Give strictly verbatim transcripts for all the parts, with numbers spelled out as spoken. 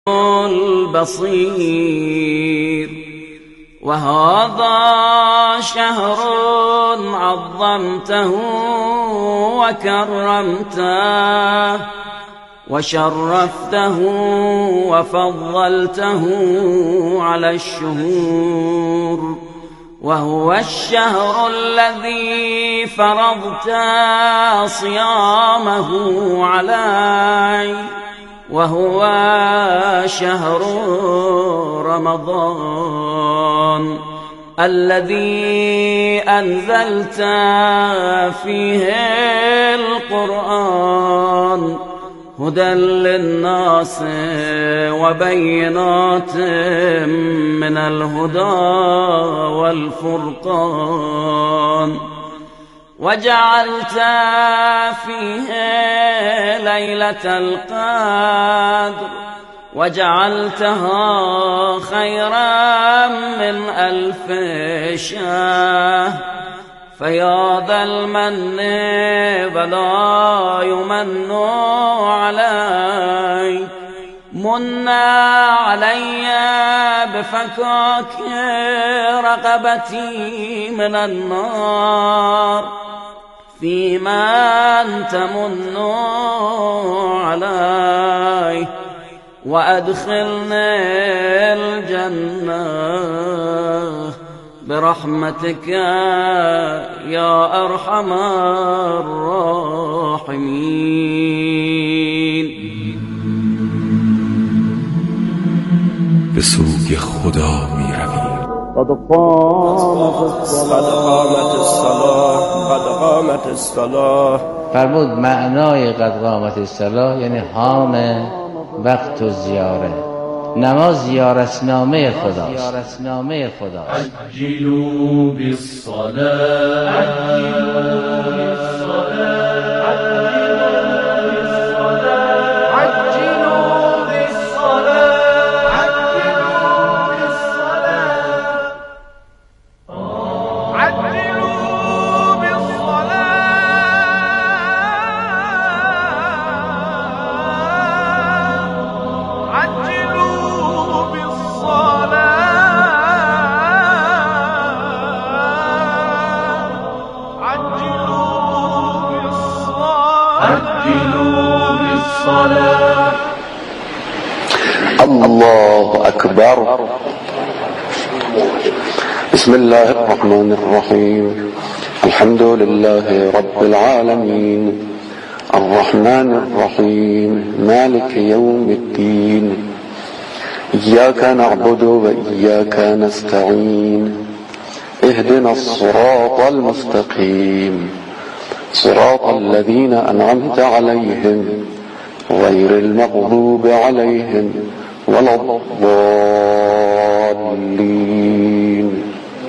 البصير. وهذا شهر عظمته وكرمته وشرفته وفضلته على الشهور، وهو الشهر الذي فرضت صيامه علي، وهو شهر رمضان الذي أنزلت فيه القرآن هدى للناس وبينات من الهدى والفرقان، وجعلت فيه ليلة القدر وجعلتها خيرا من ألف شهر. فيا ذا المن ولا يمن علي، من علي بفكاك رقبتي من النار، فيمن تمن علي، وأدخلني الجنة برحمتك يا أرحم الراحمين. به سوی خدا می رویم. قد قامت الصلاة قد قامت الصلاة. فرمود معنای قد قامت الصلاة یعنی حام وقت و زیاره. نماز زیارتنامه خداست. عجلوا بالصلاة الله أكبر. بسم الله الرحمن الرحيم. الحمد لله رب العالمين، الرحمن الرحيم، مالك يوم الدين، إياك نعبد وإياك نستعين، اهدنا الصراط المستقيم، صراط الذين أنعمت عليهم غير المغضوب عليهم ولا الضالين.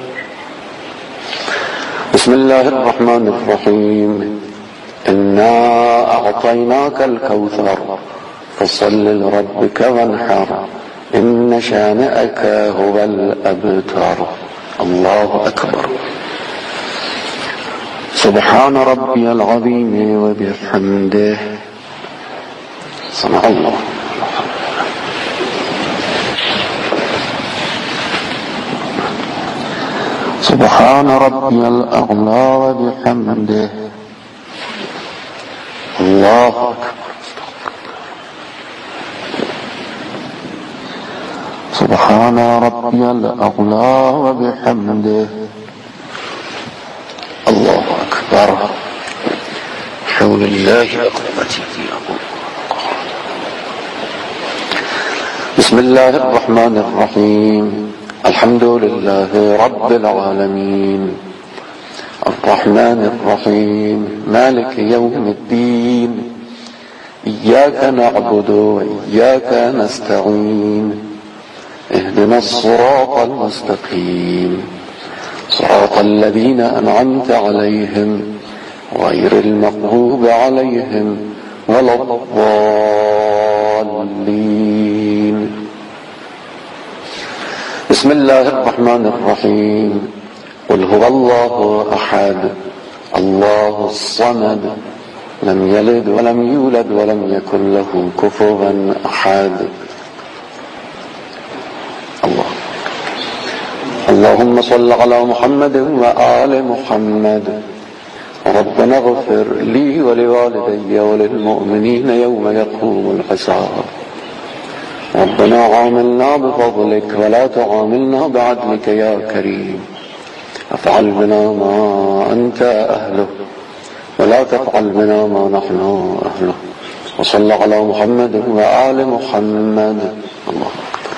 بسم الله الرحمن الرحيم. إنا أعطيناك الكوثر فصل لربك وانحر إن شانئك هو الأبتر. الله أكبر. سبحان ربي العظيم وبحمده. صنع الله. سبحان ربي الأعلى وبحمده. الله أكبر. سبحان ربي الأعلى وبحمده. الله أكبر. حول الله قوتي أقول. بسم الله الرحمن الرحيم. الحمد لله رب العالمين، الرحمن الرحيم، مالك يوم الدين، إياك نعبد وإياك نستعين، اهدنا الصراط المستقيم، صراط الذين أنعمت عليهم غير المغضوب عليهم ولا الضالين. بسم الله الرحمن الرحيم. قل هو الله أحد الله الصمد لم يلد ولم يولد ولم يكن له كفوا أحد. اللهم صل على محمد وآل محمد. ربنا اغفر لي ولوالدي وللمؤمنين يوم يقوم الحساب. ربنا عاملنا بفضلك ولا تعاملنا بعدلك يا كريم. افعل بنا ما أنت أهله ولا تفعل بنا ما نحن أهله. وصل على محمد وآل محمد. الله أكبر.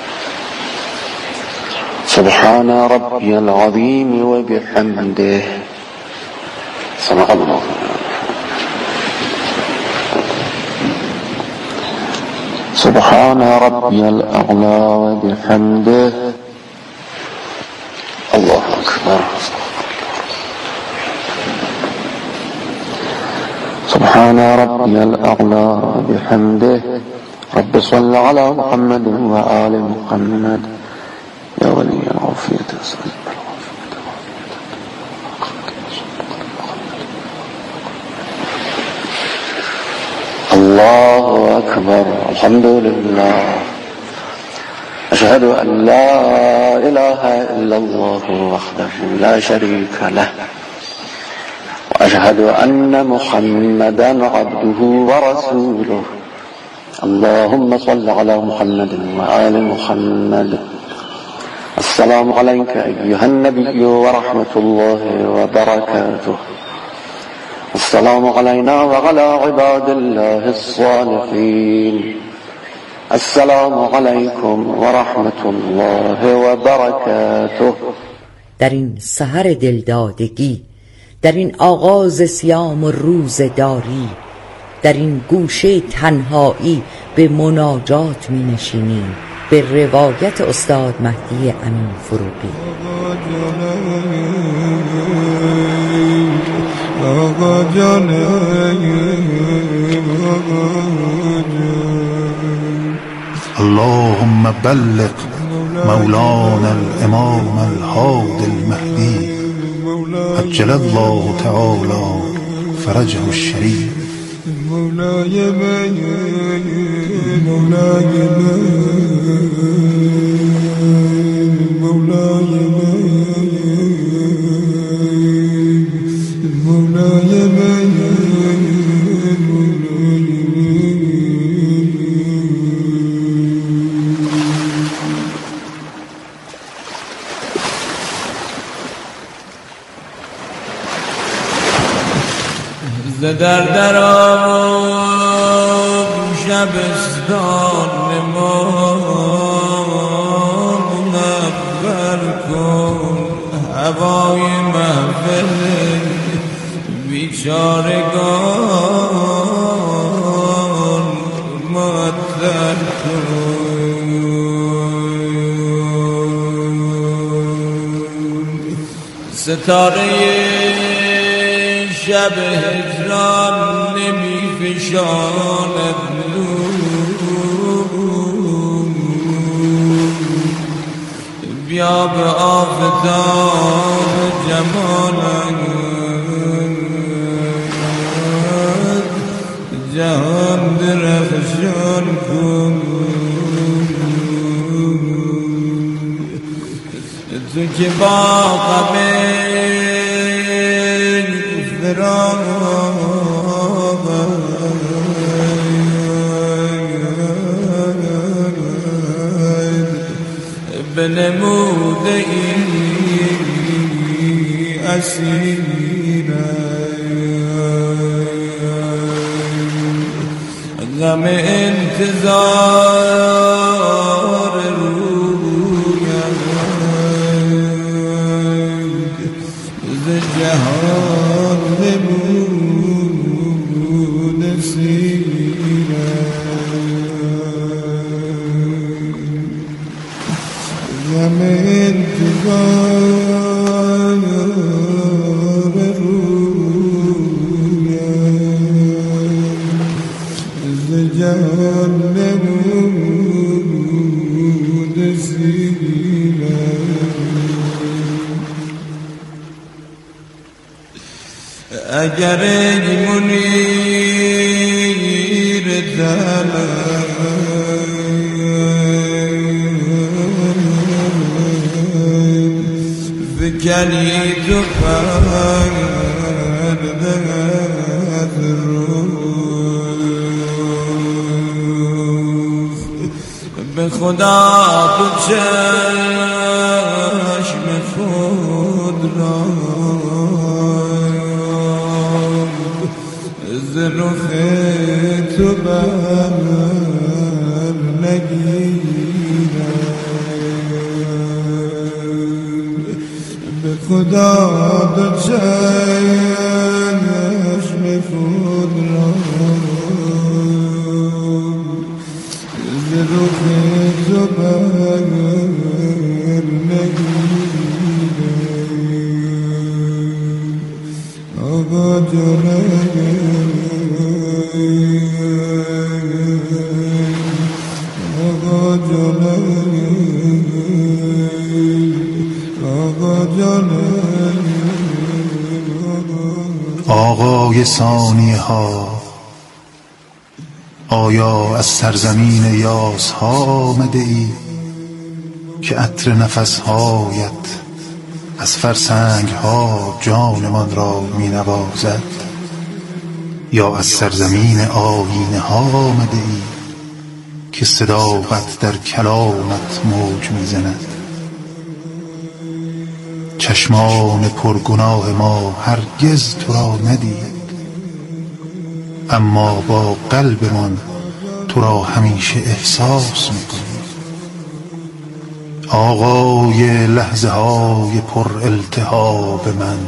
سبحان ربي العظيم وبحمده. صدق الله. سبحان ربي الأعلى وبحمده. الله أكبر. سبحان ربي الأعلى وبحمده. رب صل على محمد وآل محمد. يا ولي العافية أسأل الله أكبر. الحمد لله. أشهد أن لا إله إلا الله وحده لا شريك له، وأشهد أن محمدا عبده ورسوله. اللهم صل على محمد وآل محمد. السلام عليك أيها النبي ورحمة الله وبركاته. السلام علينا وعلى عباد الله الصالحين. السلام عليكم ورحمة الله وبركاته. در این سحر دلدادگی، در این آغاز صیام و روزداری، در این گوشه تنهایی به مناجات می نشینیم به روایت استاد مهدی امین فروغی. اللهم بلغ مولانا الإمام الهادي المهدي عجل الله تعالى فرجه الشريف. مولاي مولاي مولاي در درام شبستان ما منور کن، هوای محفل بیچارگان معطر کن. ستاره شب هجران نمی فشاند نور، بیا به آفتاب جمالت جهان درخشان کن. تو که با غم بنموده ای اسیر غم انتظار رویت ز جهان نموده سیر غم انتظار رویت ز جهان نموده سیر. اگر ای منیر دلم جليت فرد الروح به خدا تو چشم خود را ز رخ تو بر نگیرم به خدا تو چشم خود را ز رخ تو بر نگیرم آقا جانم آقا جانم آقا جانم آقای ثانیه ها، آیا از سرزمین یاس ها آمده ای که عطر نفس هایت از فرسنگ ها جانمان را می نوازد؟ یا از سرزمین آیینه ها آمده ای که صداقت در کلامت موج می زند؟ چشمان پرگناه ما هرگز تو را ندید، اما با قلبمان تو را همیشه احساس می کنیم. آقای لحظه های پر التهاب من،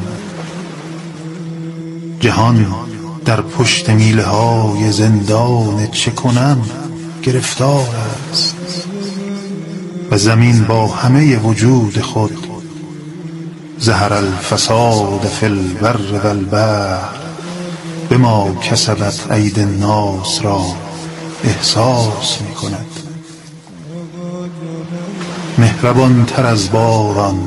جهان در پشت میله های زندان چه کنم گرفتار است و زمین با همه وجود خود ظهر الفساد فی البر و البحر بما کسبت عید الناس را احساس می کند. مهربان تر از باران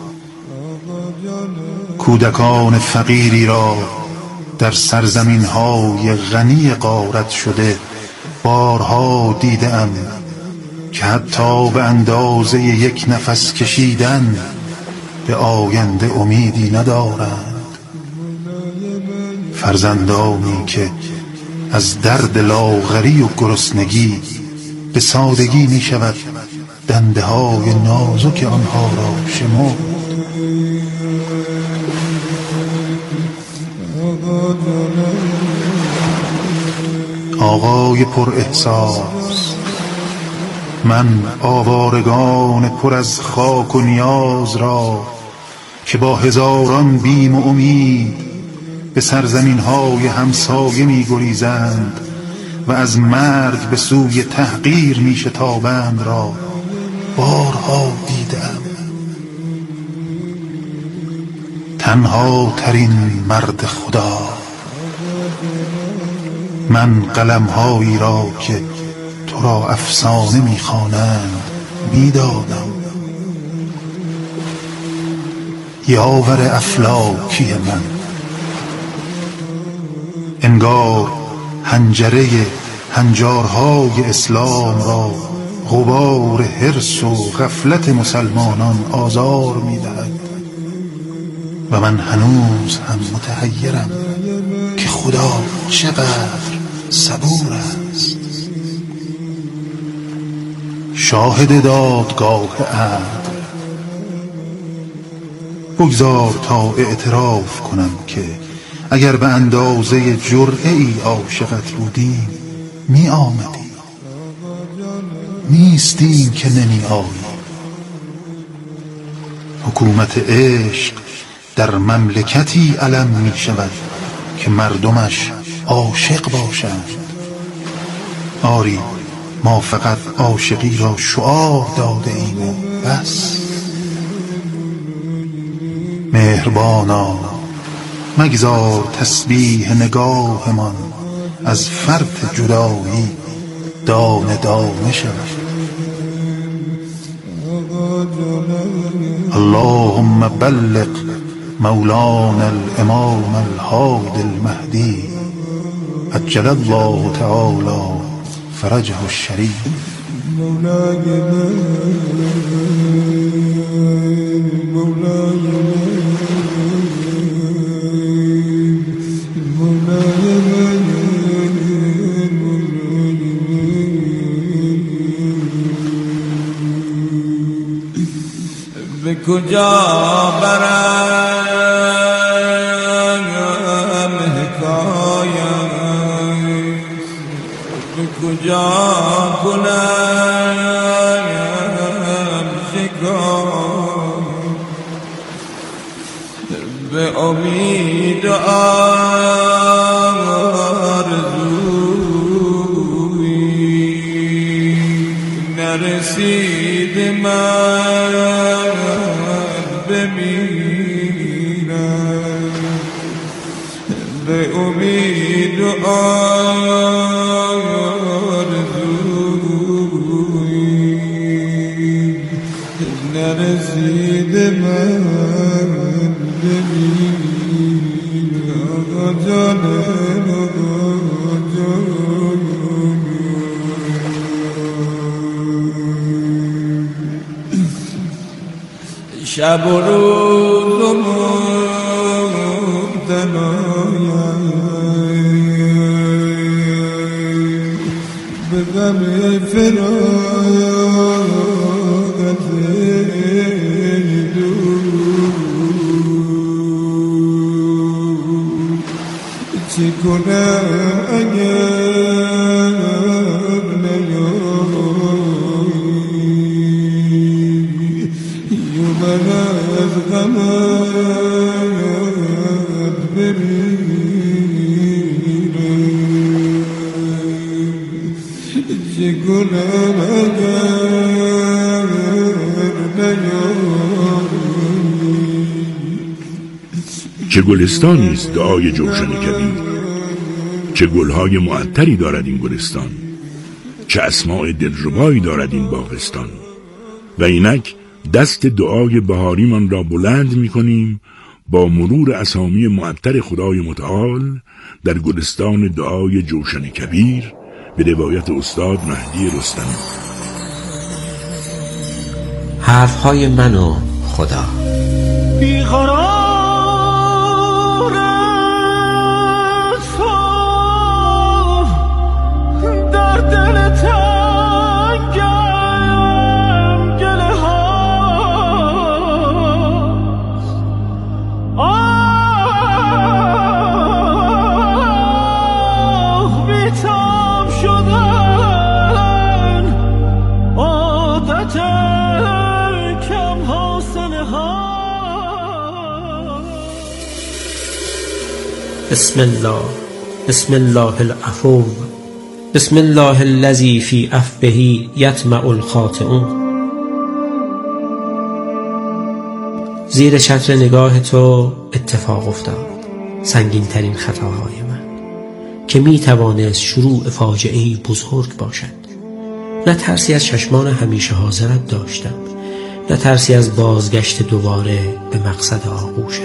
کودکان فقیری را در سرزمین های غنی غارت شده بارها دیدم که حتی به اندازه یک نفس کشیدن به آینده امیدی ندارند. فرزندانی که از درد لاغری و گرسنگی به سادگی می شود دنده های نازک آنها را شمرد. آقای پر احساس، من آوارگان پر از خاک و نیاز را که با هزاران بیم و امید به سرزمین های همسایه می گریزند و از مرگ به سوی تحقیر می شتابند را بارها دیدم. تنها ترین مرد خدا، من قلمهایی را که تو را افسانه میخوانند میدادم. یاور افلاکی من، انگار حنجره هنجارهای اسلام را غبار حرص و غفلت مسلمانان آزار میدهد و من هنوز هم متحیرم که خدا چقدر صبور است. شاهد دادگاه عدل، بگذار تا اعتراف کنم که اگر به اندازه جرعه ای عاشقت بودیم می آمدی، نیستیم که نمی آیی. حکومت عشق در مملکتی علم می شود که مردمش عاشق باشند. آری، ما فقط عاشقی را شعار داده ایم و بس. مهربانا مگذار تسبیح نگاهمان از فرط جدایی دانه دانه شود. اللهم بلغ مولانا الامام الهادي المهدي عجل الله تعالى فرجه الشريف. مولاي مولاي به کجا برم حکایت، به کجا کنم شکایت، به امید آرزوی نرسید من بمیرم، به امید آرزوی نرسید من شب و روز و مبتلایم به غم فراقت چه کنم اگر نیایی و من از غمت بمیرم، چه کنم اگر نیایی. چه گلستانی است دعای جوشن کبیر، چه گلهای معطری دارد این گلستان، چه اسماء دلربایی دارد این باغستان. و اینک دست دعای بهاری من را بلند می کنیم با مرور اسامی معطر خدای متعال در گلستان دعای جوشن کبیر به روایت استاد مهدی رستمی. حرفهای من و خدا. بیقرار در دل تنگم گله هاست، آه بی‌تاب شدن عادت کم حاصله هاست. بسم الله بسم الله العفو، بسم الله الذی فی عفوه یطمع الخاطئون. زیر چتر نگاه تو اتفاق افتاد سنگین ترین خطاهای من که می توانست شروع فاجعه‌ای بزرگ باشد. نه ترسی از چشمان همیشه حاضرت داشتم، نه ترسی از بازگشت دوباره به مقصد آغوشت.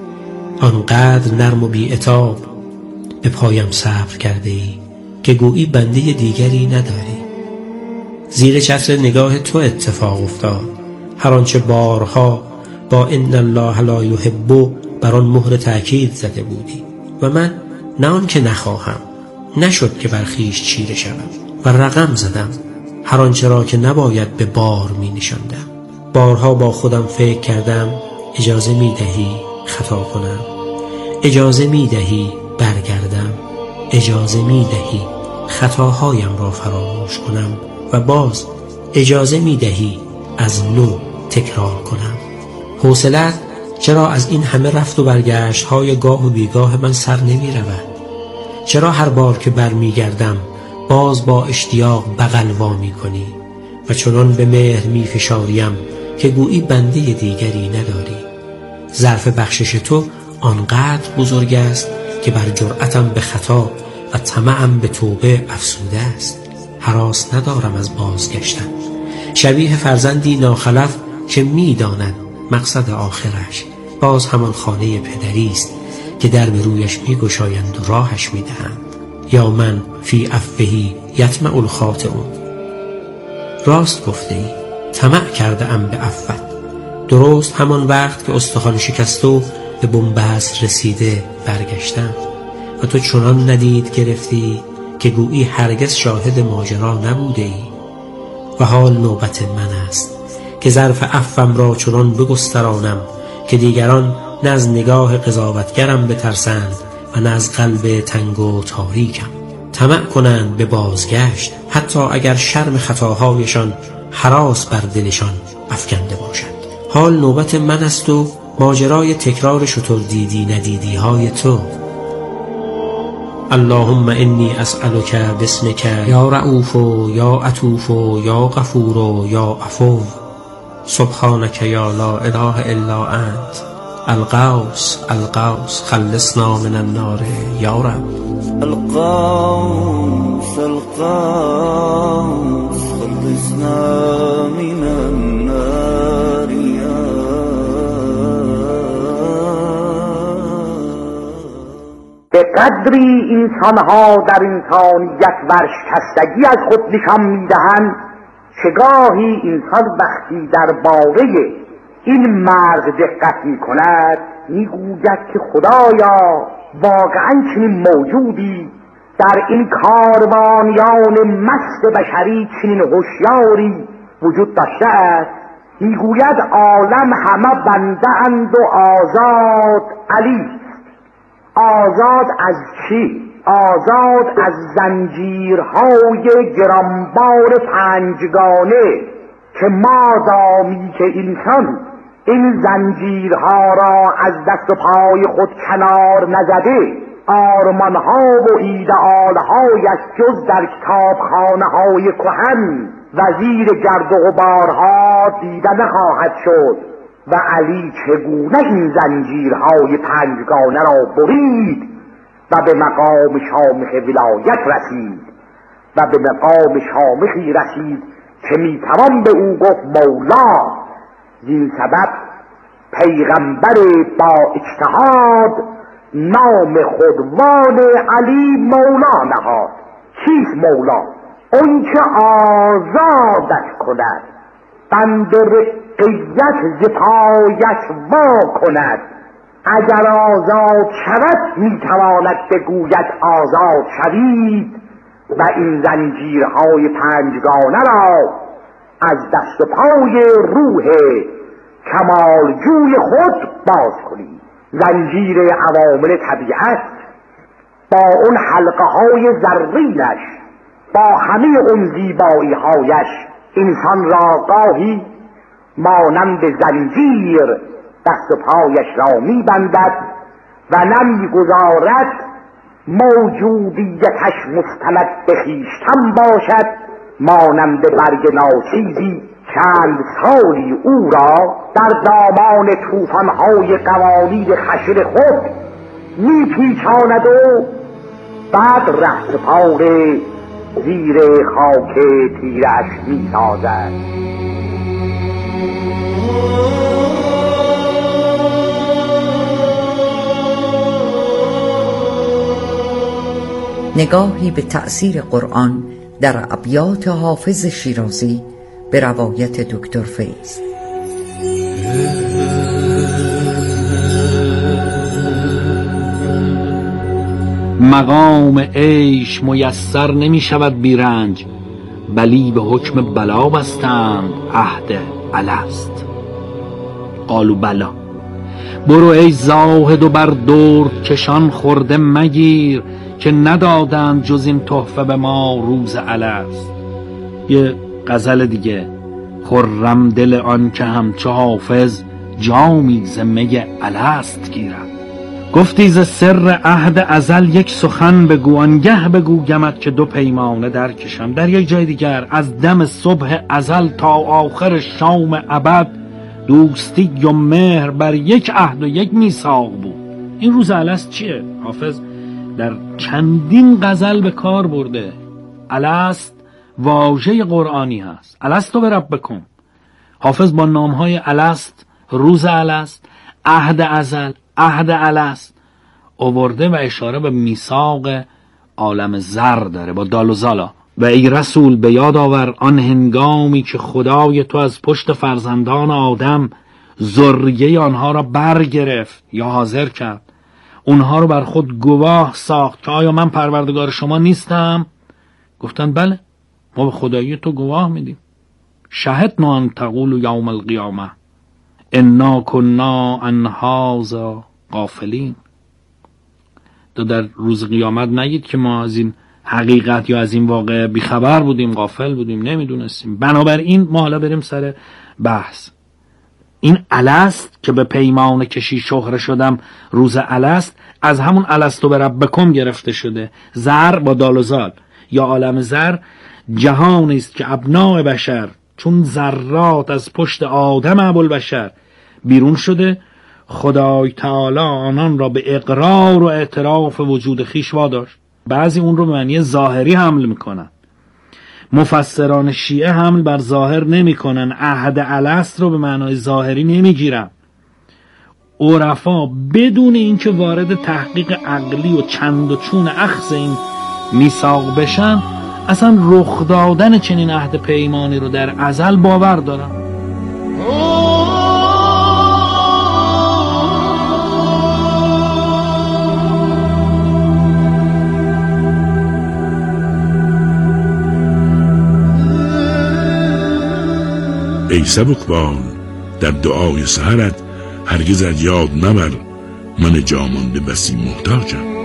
آنقدر نرم و بی عتاب به پایم صبر کرده ای که گویی بنده دیگری نداری. زیر چتر نگاه تو اتفاق افتاد هر آنچه بارها با ان الله لا یحب بر آن مهر تأکید زده بودی و من نه آن که نخواهم، نشد که بر خویش چیره شوم و رقم زدم هر آنچه را که نباید به بار می نشاندم. بارها با خودم فکر کردم اجازه می دهی خطا کنم، اجازه می دهی برگردم، اجازه می دهی خطاهایم را فراموش کنم و باز اجازه می دهی از نو تکرار کنم. حوصله‌ات چرا از این همه رفت و برگشت های گاه و بیگاه من سر نمی رود؟ چرا هر بار که بر می گردم باز با اشتیاق بغل وا می کنی و چنان به مهر می فشاریم که گویی بنده دیگری نداری؟ ظرف بخشش تو آنقدر بزرگ است که بر جرأتم به خطا و طمعم به توبه افسوده است. هراس ندارم از بازگشتن، شبیه فرزندی ناخلف که می داند مقصد آخرش باز همان خانه پدری است که در به رویش می گشایند و راهش می دهند. یا من فی عفوه یطمع الخاطئون. راست گفته ای، طمع کرده ام به عفوت. درست همان وقت که استخوان شکست و به بنبست رسیده برگشتم و تو چنان ندید گرفتی که گویی هرگز شاهد ماجرا نبوده ای و حال نوبت من است که ظرف عفوم را چنان بگسترانم که دیگران نه از نگاه قضاوتگرم بترسند و نه از قلب تنگ و تاریکم. طمع کنند به بازگشت حتی اگر شرم خطاهایشان هراس بر دلشان افکنده باشد. حال نوبت من است و ماجرای تکرار شتر دیدی ندیدی های تو. اللهم انی اسألک باسمک یا رؤوف یا عطوف یا غفور یا عفو سبحانک یا لا اله الا انت الغوث الغوث خلصنا من النار یا رب. الغوث الغوث خلصنا من النار یا به قدری انسانها در انسانیت ورشکستگی از خود نشان میدهند که گاهی انسان وقتی درباره این مرد دقت میکند میگوید که خدایا واقعا چنین موجودی در این کاروانیان مست بشری چنین هوشیاری وجود داشته است. میگوید عالم همه بنده اند و آزاد علی. آزاد از چی؟ آزاد از زنجیرهای گرانبار پنجگانه که مادامی که انسان این زنجیرها را از دست و پای خود کنار نزده آرمانها و ایدئالهایش جز در کتابخانه های کهن و زیر گرد و غبارها دیده نخواهد شد و علی چگونه این زنجیرهای پنجگانه را برید و به مقام شامخ ولایت رسید و به مقام شامخی رسید که میتوان به او گفت مولا. زین سبب پیغمبر با اجتهاد نام خودوان علی مولا نهاد. کیست مولا؟ اون که آزادش کند، بند رقیت ز پایش وا کند. اگر آزاد شود میتواند بگوید آزاد شوید و این زنجیرهای پنجگانه را از دست و پای روح کمالجوی خود باز کنید. زنجیر عوامل طبیعت با اون حلقه های زرینش، با همه اون زیبایی هایش انسان را گاهی مانند زنجیر دست و پایش را میبندد و نمیگذارد موجودیتش مستند به خویشتن باشد. مانند برگ ناچیزی چند سالی او را در دامان طوفان‌های قوانین خشن خود میپیچاند و بعد رفت پاره زیر خاک تیرش میسازد. نگاهی به تأثیر قرآن در ابیات حافظ شیرازی به روایت دکتر فیض. مقام عیش میسر نمی شود بی رنج، بلی به حکم بلا بستند عهد الست. قالوا بلا. برو ای زاهد و بر درد کشان خورده مگیر، که ندادند جز این تحفه به ما روز الست. یه غزل دیگه: خرم دل آن که همچو حافظ جامی ز می الست گیرد. گفتی ز سر عهد ازل یک سخن بگو، آنگه بگویمت که دو پیمانه در کشم. در یک جای دیگر: از دم صبح ازل تا آخر شام ابد، دوستی و مهر بر یک عهد و یک میثاق بود. این روز الست چیه؟ حافظ در چندین غزل به کار برده. الست واژه قرآنی هست. الست به ربکم. حافظ با نامهای الست، روز الست، عهد ازل، عهد الست آورده و اشاره به میثاق عالم زر داره با دال و زالا. و ای رسول به یاد آور آن هنگامی که خدای تو از پشت فرزندان آدم ذریه آنها را برگرفت یا حاضر کرد، اونها رو بر خود گواه ساخت که آیا من پروردگار شما نیستم؟ گفتن بله، ما به خدایی تو گواه میدیم. شهدنا ان تقولوا یوم القیامه انا کنا عن هذا غافلین. تو در روز قیامت نگید که ما از این حقیقت یا از این واقع بیخبر بودیم، غافل بودیم، نمیدونستیم. بنابراین ما حالا بریم سر بحث. این الست که به پیمان کشی شهره شدم روز الست، از همون الستو به ربکم گرفته شده. زر با دال و زال یا عالم زر جهانی است که ابناء بشر چون ذرات از پشت آدم ابوالبشر بیرون شده. خدای تعالی آنان را به اقرار و اعتراف وجود خویش واداشت. بعضی اون رو به معنی ظاهری حمل میکنن. مفسران شیعه حمل بر ظاهر نمیکنن، عهد الست رو به معنای ظاهری نمیگیرن. عرفا بدون اینکه وارد تحقیق عقلی و چند و چون اخذ این میثاق بشن، اصلا رخ دادن چنین عهد پیمانی رو در ازل باور دارن. ای سبکبار، در دعای سحرت هرگز از یاد نبر من جامانده بسی محتاجم.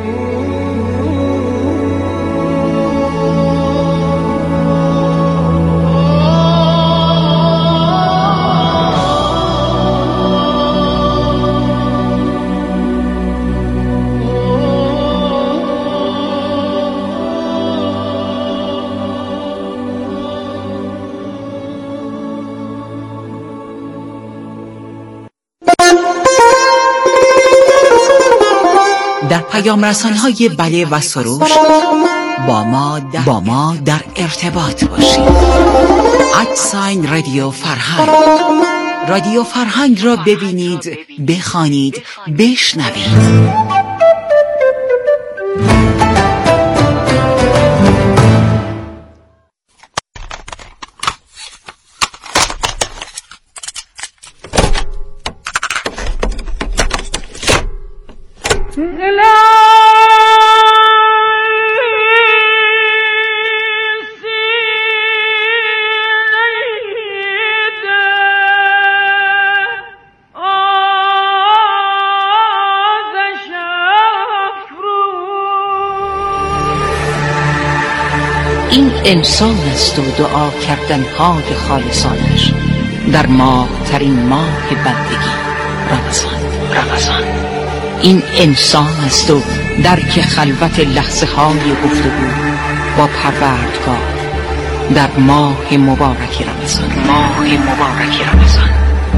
در پیام رسان‌های بله و سروش با ما در, با ما در ارتباط باشید. ادساین رادیو فرهنگ. رادیو فرهنگ را ببینید، بخوانید، بشنوید. این انسان است و دعا کردن های خالصانش در ماه ترین ماه بندگی رمضان. رمضان این انسان است و درک خلوت لحظه های گفتگو با پروردگار در ماه مبارک رمضان. ماه مبارک رمضان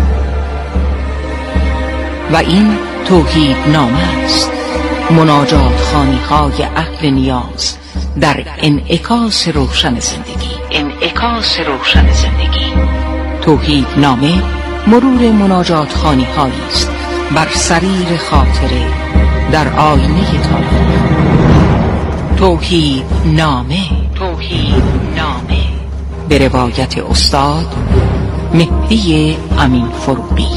و این توحید نامه است، مناجات خوانی های اهل نیاز در انعکاس روشن زندگی. انعکاس روشن زندگی. توحید نامه مرور مناجات خوانی هایی است بر سریر خاطره در آینه تاریخ. توحید نامه. توحید نامه به روایت استاد مهدی امین فروغی.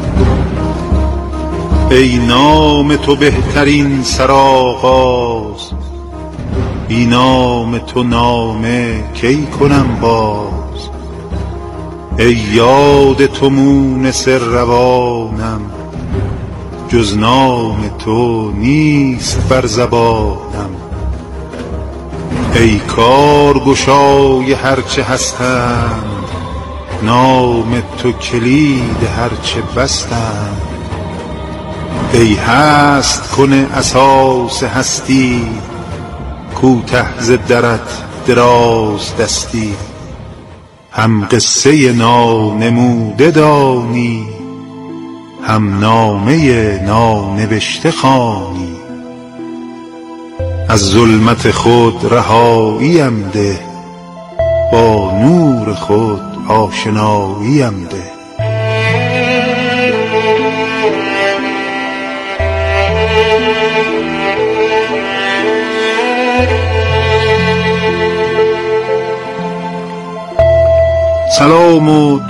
ای نام تو بهترین سرآغاز، بی نام تو نامه کی کنم باز. ای یاد تو مونس روانم، جز نام تو نیست بر زبانم. ای کارگشای هرچه هستند، نام تو کلید هرچه بستند. ای هست کنه اساس هستی، کوته ز درت دراز دستی. هم قصه نانموده دانی، هم نامه نانوشته خوانی. از ظلمت خود رهاییم ده، با نور خود آشناییم ده. سلام و